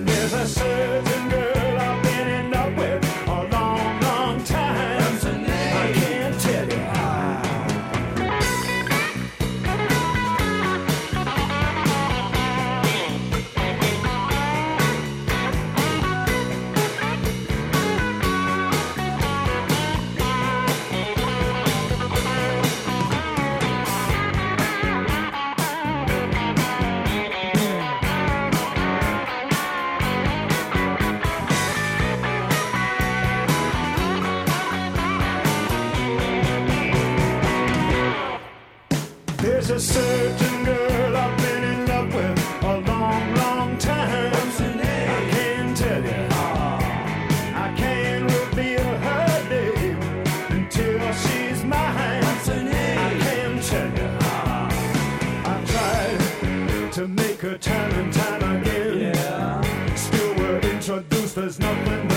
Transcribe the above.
There's a certain girl I've been in love with a long, long time. What's her name? I can't tell you. There's a certain girl I've been in love with a long, long time. What's her name? I can't tell you. I can't reveal her name until she's mine. What's her name? I can't tell you. I tried to make her time and time again. Yeah. Still we're introduced, there's nothing